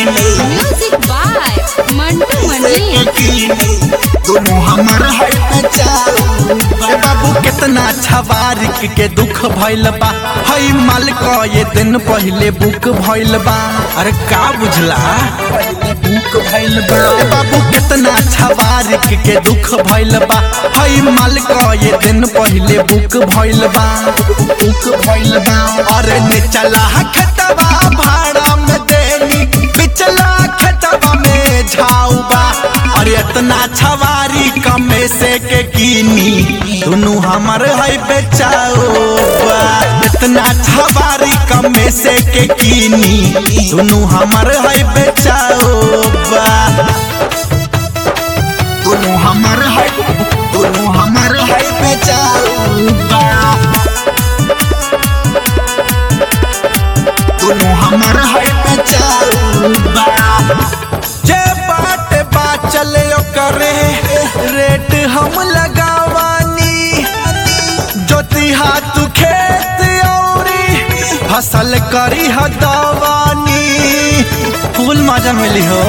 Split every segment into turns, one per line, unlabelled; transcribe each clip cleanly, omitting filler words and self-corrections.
Music by Mantu मनी।
दोनों हमर है बचाओ बाबू कितना छवारिक के दुख भइल बा हई माल क ये दिन पहले बुक भइल बा। अरे का बुझला बुक भइल बा बाबू कितना छवारिक के दुख भइल बा हई माल क ये दिन पहले बुक भइल बा बुक भइल बा। अरे ने चला खतवा भाड़ा में देनी पिछला खतवा में झाऊ बा। अरे इतना छवारी कमे से के कीनी दोनों हमर है बेचाओ बा। इतना छवारी कमे से के कीनी दोनों हमर है बेचाओ बा। दोनों हमर है बेचाओ बा। दोनों हमर है बेचाओ बा। जे बाट बाचल करे रेट हम लगावानी जोती हाथ खेत औरी फसल करी हदवानी फूल मजा मिली हो।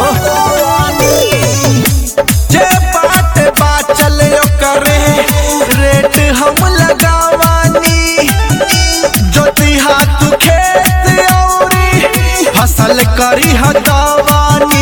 जे बाट बाचल करे रेट हम लगावानी जोती हाथ खेत औरी फसल करी हदवानी।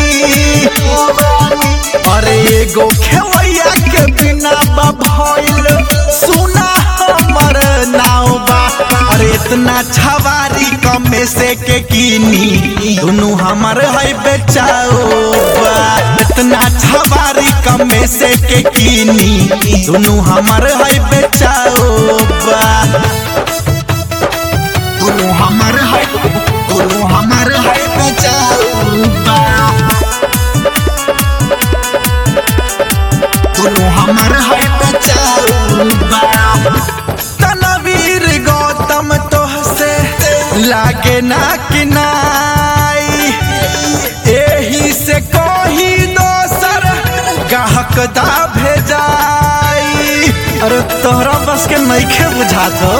अरे एगो खेवैया के बिना भइल सुना हमर नाव बा। अरे इतना छवारी कमे से के कीनी दोनों हमर है बेचाओ बा। इतना छवारी कमे से के कीनी दोनों हमर है बेचाओ बा। दोनों हमर है बेचाओ बा। दोनों हमर है बेचाओ बा। तनवीर गौतम तोहसे लागे ना किनाई एही से कोही दोसर गाहक दा भेजाई। अरे तोहरा बस के नइखे बुझात हो।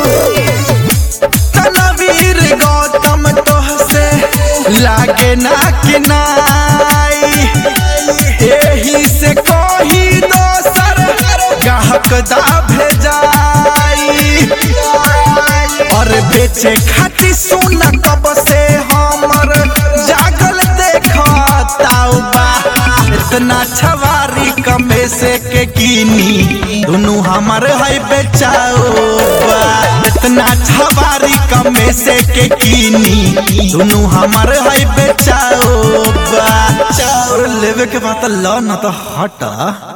तनवीर गौतम तोहसे लागे ना किनाई एही से कोही दोसर गाहक दा भेजाई। और बेचे खाती सुना कब से हमर जागल देखताऊ बा। इतना छवारी कमे से के कीनी दोनों हमर है बेचाओ बा। इतना छवारी कमे से के कीनी दोनों हमर है बेचाओ बा। लेवे के बात ला ना तो हटा।